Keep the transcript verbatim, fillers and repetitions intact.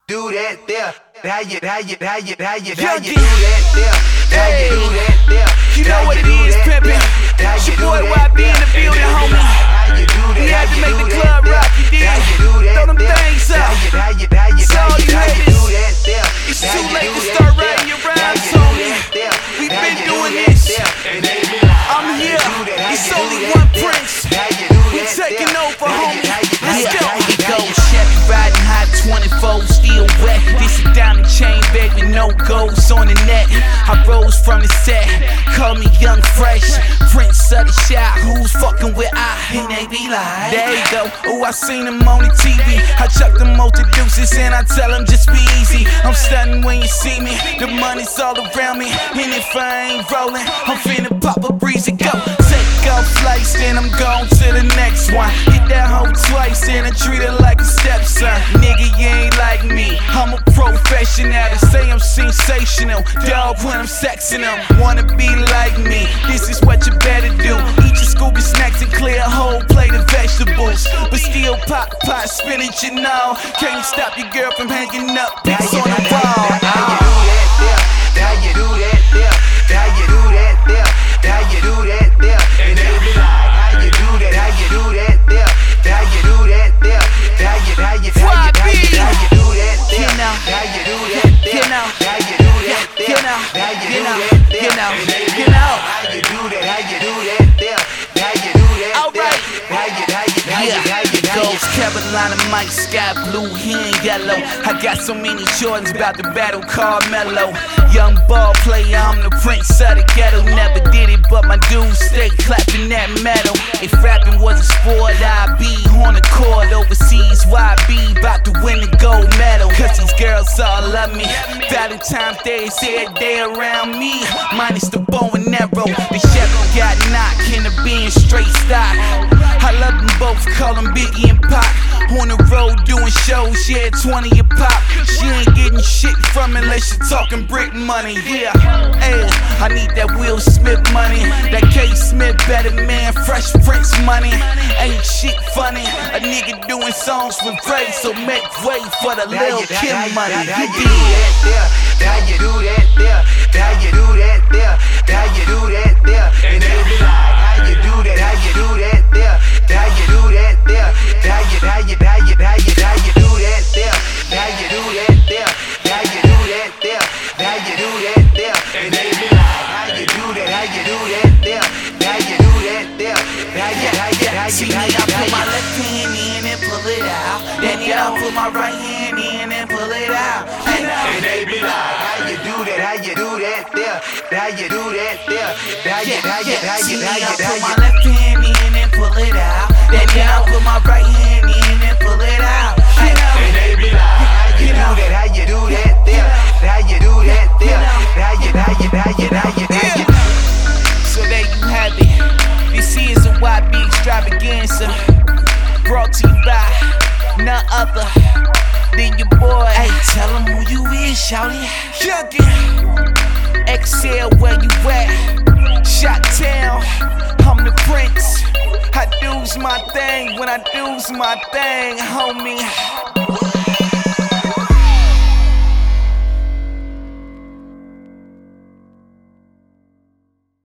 do that there? How you, how you, how you, how you, how you do that there? How you do that there? You know what it is, pimpin'. It's your boy Y B in the building, homie. We had to make the club rock, you dig? Throw them things up. So all you haters, it's too late to start writing your rhymes, homie. We been doing this. I'm here. It's only one Prince. We taking over, homie. Let's go. Here we go. Chevy riding hot twenty-four, still wet. This a diamond chain, baby, no goals on the net. I rose from the set, call me young fresh, Prince of the shot. Who's fucking with I? And they be like, there you go. Oh, I seen him on the T V. I chuck them multi deuces and I tell him just be easy. I'm stunning when you see me. The money's all around me, and if I ain't rolling, I'm finna pop a breezy. Go. Take off flights, then I'm gone to the next one. Hit that hoe twice and I treat her like a stepson. Nigga, you ain't like me. I'm a professional. They say I'm sensational. Dog when I'm sexing them. Wanna be like me? This is what you better do. Eat your Scooby snacks and clear a whole plate of vegetables. But still pop, pot, spinach and all. Can't stop your girl from hanging up pics on the wall. How you do that there? How you do that there? How you do that there? How you do that there? And they be like, how you do that? How you do that there? How you do that there? How you, how you, how you, how you, how you do that there? How you do that there? How you do that there? How you do that there? You know, And they be you like, know. how you do that? How you do that there? How you do that All there? right. How you, how you, how you, Yeah, how you, how you? Ghost Carolina, Mike, sky blue, he ain't yellow. I got so many Jordans about to battle Carmelo. Young ball player, I'm the Prince of the ghetto. Never did it, but my dudes stay clapping that metal. If rapping was a sport, I'd be on the court overseas. Y B about to win the gold medal. Cause these girls all love me. Valentine's Day is every day around me. Minus the bow and arrow. The Chevy got knocked in the being straight stock. I love them both, call them Biggie and Pac. On the road doing shows, yeah, twenty a pop. She ain't getting shit from me unless she talking brick money, yeah. Hey, I need that Will Smith money, that K Smith better man, Fresh Prince money. Ain't shit funny, a nigga doing songs with Ray, so make way for the Lil Kim money. How You you do dig? that there? How you do that there? How you do that there? How you do that there? And they be like, how you do that? How you do that there? How you do that there? How you, how you, how you, how you, how you do that there? How you do that there? How you do that there? How you do that there? And they be like, how you do that? How you do that there? How you do that there? How you, how you, how See you, me, how I you, put how my you? left hand in and pull it out. Then I put my right hand in and pull it out. Hey, And they be like, how you do that? How you do that there? How you do that there? How you, yeah, how you, yeah. how See you, me, how I you, put how my you? left hand in and pull it out. Then I put my right hand in and pull it out. Hey, And they be like, how you do that? How you do that there? How you do that there? How you, how you, how you, how you, how you? so there you have it. This is a Y B extravaganza, brought to you by none other than your boy. Hey, tell him who you is, shawty. Youngin', Exhale where you at. Shot town, I'm the Prince. I do's my thing when I do's my thing, homie.